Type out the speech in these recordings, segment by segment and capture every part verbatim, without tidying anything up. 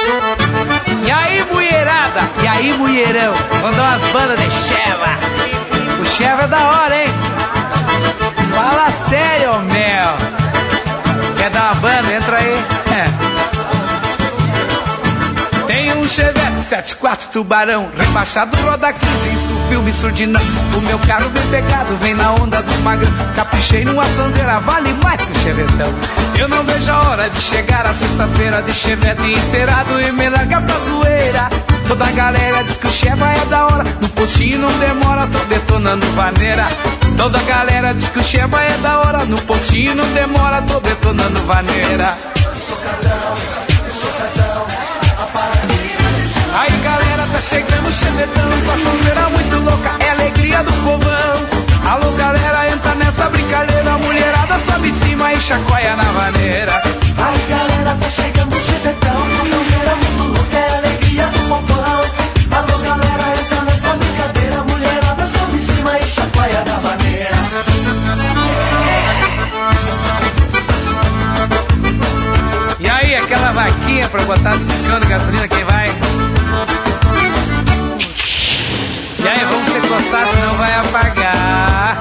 E aí, mulherada? E aí, mulherão? Mandou umas bandas de Cheva. O Cheva é da hora, hein? Fala sério, meu. Quer dar uma banda? Entra aí. É. Tem um Chevette sete quatro Tubarão, rebaixado roda quinze, isso filme surdinão. O meu carro bem pegado, vem na onda dos magrão. Caprichei numa sanzeira, vale mais que o Chevetão. Eu não vejo a hora de chegar a sexta-feira de Chevette encerado e me largar pra zoeira. Toda a galera diz que o Cheva é da hora, no postinho não demora, tô detonando vaneira. Toda a galera diz que o Cheva é da hora, no postinho não demora, tô detonando vaneira. Aí galera, tá chegando o Chevetão, com a sonzeira muito louca, é a alegria do povão. Alô galera, entra nessa brincadeira, a mulherada sobe em cima e chacoalha na vaneira. Aí galera, tá chegando o Chevetão, com a sonzeira muito louca, é a alegria do povão. Alô galera, entra nessa brincadeira, a mulherada sobe em cima e chacoalha na vaneira. E aí, aquela vaquinha pra botar cinco de gasolina, quem vai? E aí, vamos se coçar, senão vai apagar.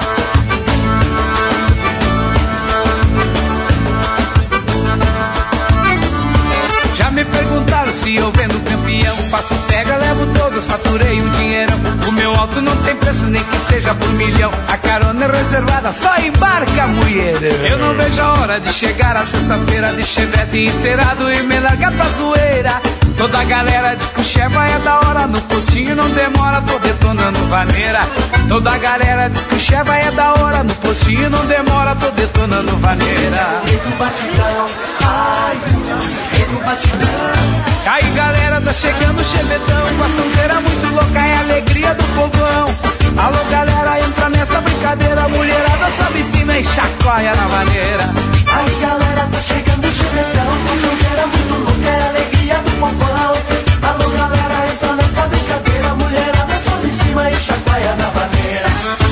Já me perguntaram se eu vendo campeão, faço pega, levo todos, faturei um dinheirão. O meu auto não tem preço, nem que seja por milhão. A carona é reservada, só embarca, mulher. Eu não vejo a hora de chegar a sexta-feira de Chevette encerado e me largar pra zoeira. Toda a galera diz que o Cheva é da hora, no postinho não demora, tô detonando vaneira. Toda a galera diz que o Cheva é da hora, no postinho não demora, tô detonando vaneira. Eita batidão, ai, eita batidão. Aí galera, tá chegando o Chevetão, com a sonzeira muito louca, é a alegria do povão. Alô galera, entra nessa brincadeira, a mulherada sobe em cima e chacoalha na vaneira. Aí galera, tá chegando o Chevetão, com a sonzeira muito louca, é a alegria do povão. Alô galera, entra nessa brincadeira, a mulherada sobe em cima e chacoalha na vaneira.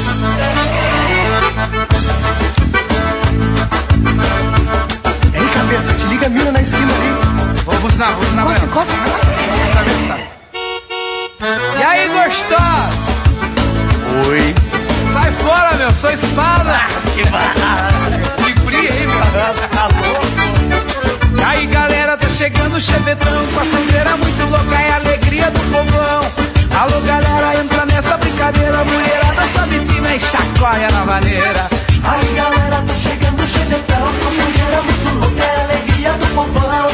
Ei cabeça, te liga a mina na esquina ali. Vou buzinar, vou buzinar. Encosta, encosta. Encosta, encosta. E aí, gostosa? Oi. Sai fora, meu, sou espada. Que barra. Que frio, hein, meu? E aí, galera, tá chegando o Chevetão, com a sonzeira muito louca, é a alegria do povão. Alô, galera, entra nessa brincadeira, a mulherada sobe em cima e chacoalha na vaneira. Aí galera, tá chegando o Chevetão, com a sonzeira muito louca, é a alegria do povão.